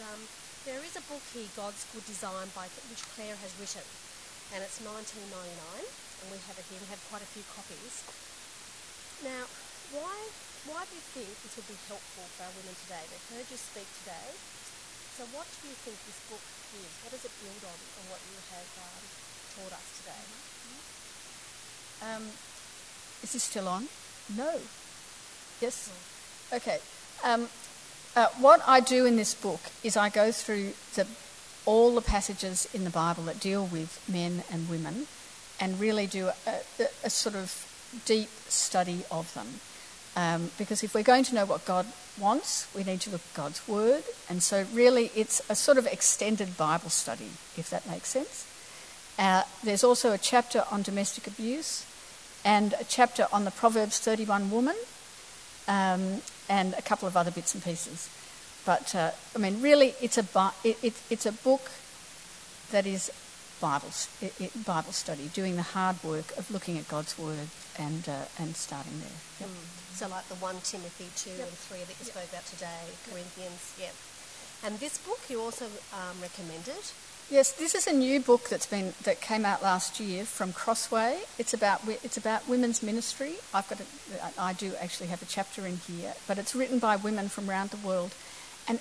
there is a book here, God's Good Design, which Claire has written, and it's $19.99, and we have it here. We have quite a few copies. Now, why do you think this would be helpful for our women today? They've heard you speak today. So what do you think this book is? What does it build on what you have taught us today? Is this still on? No. Yes? Oh. Okay. What I do in this book is I go through all the passages in the Bible that deal with men and women and really do a sort of deep study of them. Because if we're going to know what God wants, we need to look at God's Word. And so really it's a sort of extended Bible study, if that makes sense. There's also a chapter on domestic abuse and a chapter on the Proverbs 31 woman, and a couple of other bits and pieces. But, really it's a book that is Bible study, doing the hard work of looking at God's Word and starting there. Yep. So like the 1 Timothy 2 and 3 that you spoke about today, Corinthians, And this book you also recommended. Yes, this is a new book that came out last year from Crossway. It's about women's ministry. I do actually have a chapter in here, but it's written by women from around the world, and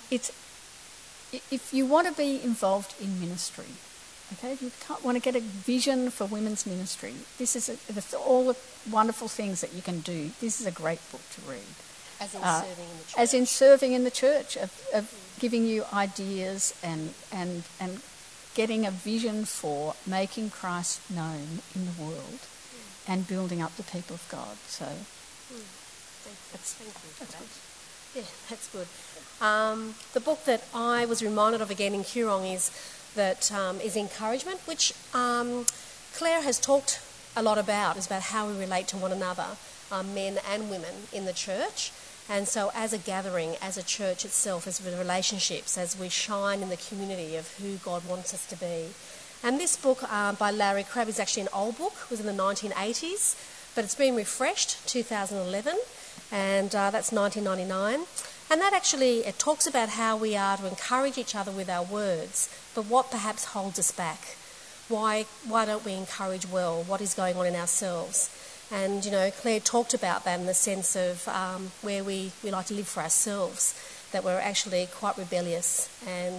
if you want to be involved in ministry, okay, if you want to get a vision for women's ministry, this is all the wonderful things that you can do. This is a great book to read. As in serving in the church. As in serving in the church, of giving you ideas and getting a vision for making Christ known in the world and building up the people of God. So thank you for that. Yeah, that's good. The book that I was reminded of again in Koorong is Encouragement, which Claire has talked a lot about. Is about how we relate to one another, men and women in the church. And so as a gathering, as a church itself, as with relationships, as we shine in the community of who God wants us to be. And this book by Larry Crabb is actually an old book. It was in the 1980s, but it's been refreshed, 2011, and that's $19.99. And that actually, it talks about how we are to encourage each other with our words, but what perhaps holds us back. Why don't we encourage well? What is going on in ourselves? And, Claire talked about that in the sense of where we like to live for ourselves, that we're actually quite rebellious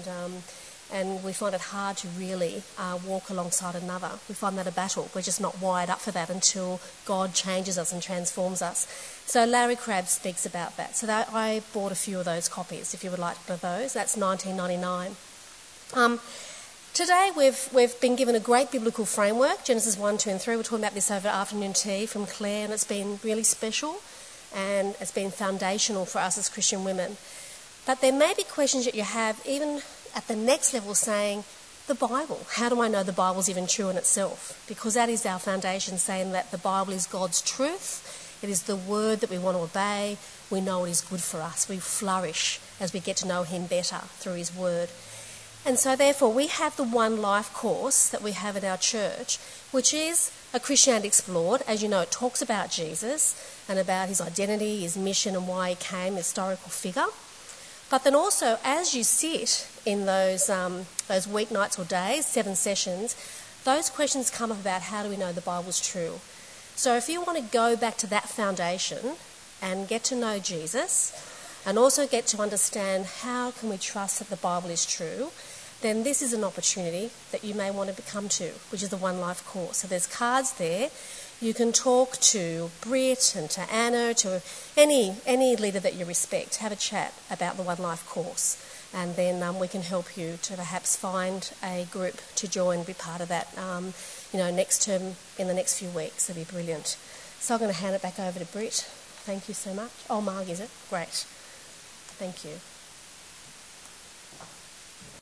and we find it hard to really walk alongside another. We find that a battle. We're just not wired up for that until God changes us and transforms us. So Larry Crabb speaks about that. So I bought a few of those copies, if you would like one of those. That's $19.99. Today we've been given a great biblical framework, Genesis 1, 2 and 3. We're talking about this over afternoon tea from Claire, and it's been really special and it's been foundational for us as Christian women. But there may be questions that you have even at the next level saying, the Bible, how do I know the Bible's even true in itself? Because that is our foundation, saying that the Bible is God's truth. It is the word that we want to obey. We know it is good for us. We flourish as we get to know him better through his word. And so therefore we have the One Life course that we have at our church, which is a Christianity Explored. As you know, it talks about Jesus and about his identity, his mission and why he came, historical figure. But then also, as you sit in those weeknights or days, 7 sessions, those questions come up about how do we know the Bible's true. So if you want to go back to that foundation and get to know Jesus and also get to understand how can we trust that the Bible is true, then this is an opportunity that you may want to come to, which is the One Life course. So there's cards there. You can talk to Britt and to Anna, to any leader that you respect. Have a chat about the One Life course, and then we can help you to perhaps find a group to join, be part of that, next term in the next few weeks. That'd be brilliant. So I'm going to hand it back over to Britt. Thank you so much. Oh, Marg, is it? Great. Thank you.